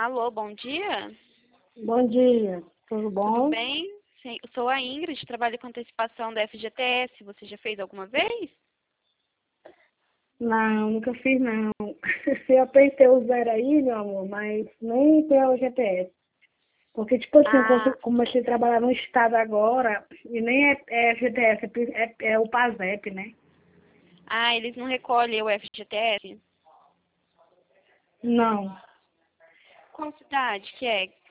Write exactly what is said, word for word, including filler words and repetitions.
Alô, bom dia? Bom dia, tudo Tudo bom? bem? Sim, eu sou a Ingrid, trabalho com antecipação da F G T S. Você já fez alguma vez? Não, nunca fiz não. Eu apertei o zero aí, meu amor, mas nem pelo G P S. Porque, tipo assim, eu Ah, conse- comecei a trabalhar no estado agora e nem é, é G P S, é, pi- é, é o PASEP, né? ah, eles não recolhem o F G T S? Não, Qual cidade que é?